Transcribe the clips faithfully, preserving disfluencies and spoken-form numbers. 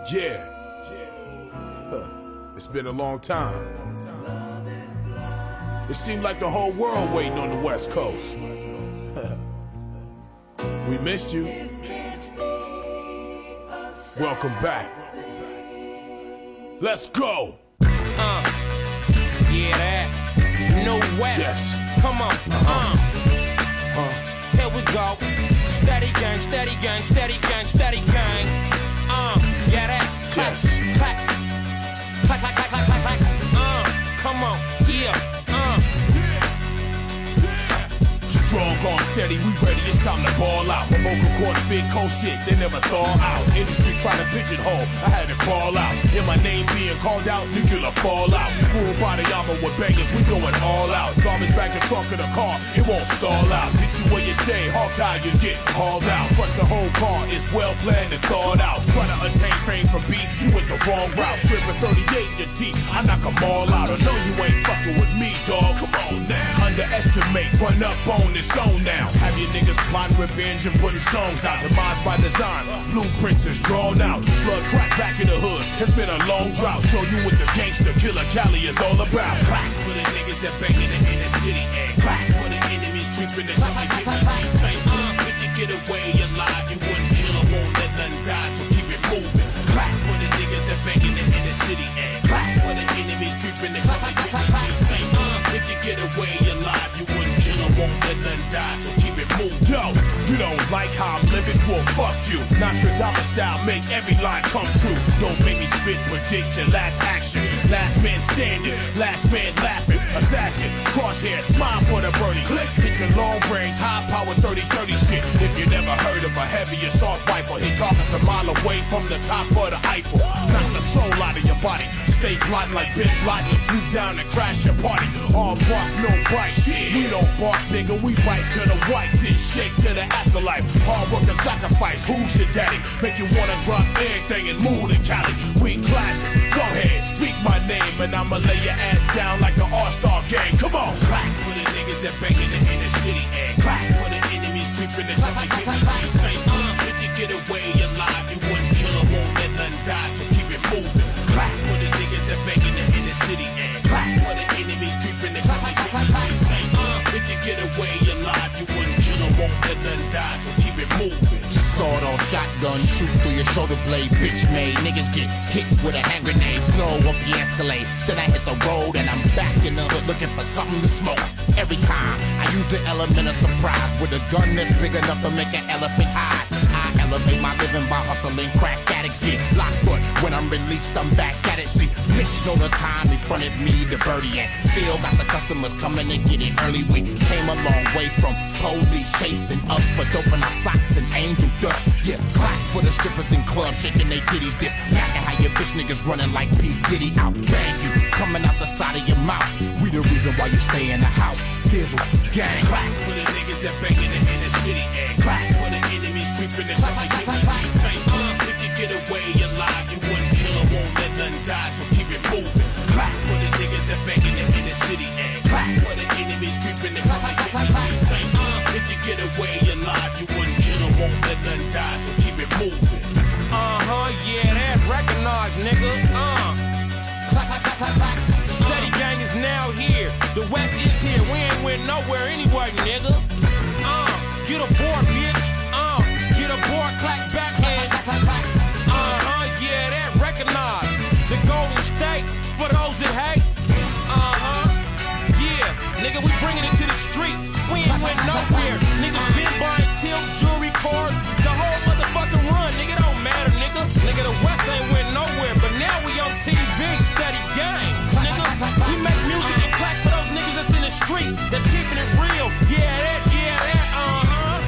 Yeah. Huh. It's been a long time. It seemed like the whole world waiting on the West Coast. We missed you. Welcome back. Let's go. Uh, yeah, that. No West. Yes. Come on. Uh. Huh. Here we go. Steady gang, steady gang, steady gang, steady gang. Uh, yeah, that. Clap, Yes. clap. Clap, clap, clap, clap, clap, clap. Uh, come on. Yeah. Uh. Strong on steady, we ready, it's time to ball out. My vocal cords big cold shit, they never thaw out. Industry try to pigeonhole, I had to crawl out. Hear my name being called out, nuclear fallout. Full body armor with bangers, we going all out. Garbage back the trunk of the car, it won't stall out. Hit you where you stay, hog tie you get hauled out. Crush the whole car, it's well planned and thought out. Try to attain fame from beef, you went the wrong route. Script thirty-eight in your teeth, I knock them all out. I know you ain't fucking with me, dog, come on now. Underestimate, run up on this zone now. Have your niggas plotting revenge and putting songs out. Demise by design, blueprints is drawn out. Blood crack back in the hood, it's been a long drought. Show you what this gangster killer Cali is all about. Clap for the niggas that banging it in the city, and clap for the enemies creeping and coming, giving me pain. If you get away alive, you wouldn't kill or won't let nothing die, so keep it moving. Clap for the niggas that banging it in the city, and clap for the enemies creeping and coming, giving me pain. If you get away alive, you wouldn't kill or won't let nothing die, so keep it moving. Yo, you don't like how I'm living? Well, fuck you. Nostradamus style, make every line come true. Don't make me spit, predict your last action. Last man standing, last man laughing. Assassin, crosshair, smile for the birdie. Click, hit your long range, high power thirty thirty shit. If you never heard of a heavy assault rifle, hit targets a mile away from the top of the Eiffel. Knock the soul out of your body. Stay plotting like Ben Laden and swoop down and crash your party. All bark, no bite. Shit, we don't bark, nigga. We bite to the white, then shake to the afterlife. Hard work and sacrifice. Who's your daddy? Make you wanna drop everything and move to Cali. We classic. Go ahead, speak my name, and I'ma lay your ass down like the All-Star game. Come on, clap for the niggas that banging it in the city, and clap for the enemies creeping and coming, giving me pain. If you get away alive, you wouldn't kill or won't let nothing die, so keep it moving. Clap for the niggas that banging it in the city, and clap for the enemies creeping and coming, giving me pain. If you get away alive, you wouldn't kill or won't let nothing die, so keep it moving. Sawed off shotgun, shoot through your shoulder blade. Bitch made niggas get hit with a hand grenade. Blow up the Escalade, then I hit the road and I'm back in the hood looking for something to smoke. Every time I use the element of surprise with a gun that's big enough to make an elephant hide. I elevate my living by hustling, crack addicts get locked, but when I'm released, I'm back at it. See, bitch know the time in front of me, the birdie and Phil got the customers coming to get it early. We came a long way from police chasing us for doping our socks and angel dust. Yeah, clap for the strippers in clubs shaking their titties. This mackin' how your bitch niggas running like P. Diddy. I'll bang you, coming out the side of your mouth. We the reason why you stay in the house. Dizzle, gang. Clap for the niggas that banging it in the city, and clap for the enemies creeping and coming, giving me pain. If you get away alive, you wouldn't kill or won't let nothing die, so keep it moving. Clap for the niggas that banging it in the city, and clap for the enemies creeping and coming, giving me pain. If you get away alive, you wouldn't kill or won't let nothing die, so keep it moving. Uh-huh, yeah, that recognize, nigga. Uh. Clap, clap, clap, clap, clap. Steady gang is now here. The West is here. We ain't went nowhere anyway, nigga. Uh, get aboard, bitch. Uh, get aboard, clack back head. Uh-huh, yeah, that recognize. The Golden State for those that hate. Uh-huh, yeah, nigga, we bringing it to the streets. We ain't went nowhere. Niggas been buying tilt, jewelry, cars, the whole motherfucking run. Nigga, don't matter, nigga. Nigga, the West ain't went nowhere, but now we on T V, steady gang. Nigga, we make music and clap for those niggas that's in the street, that's keeping it real. Yeah, that, yeah, that, uh-huh.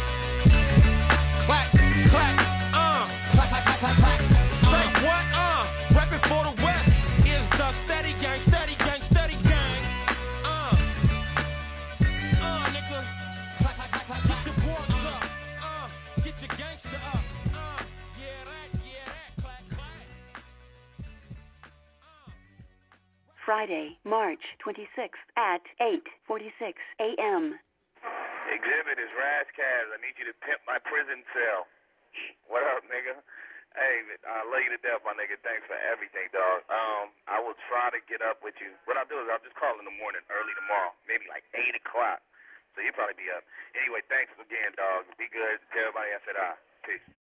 Clap, clap, uh. Clap, clap, clap, clap, clap. Say what, uh. Reppin' for the West is the steady gang, steady gang, steady gang. Uh. Uh, nigga. Clap, clap, clap, clap. Get your boys up, uh. Get your gangster up, uh. Yeah, that, yeah, that, clap, clap. Friday, March twenty-sixth at eight forty-six a.m. Exhibit is Razzcast. I need you to pimp my prison cell. What up, nigga? Hey, David, I love you to death, my nigga. Thanks for everything, dog. Um, I will try to get up with you. What I'll do is I'll just call in the morning, early tomorrow, maybe like eight o'clock. So you'll probably be up. Anyway, thanks again, dog. Be good. Tell everybody I said I. Peace.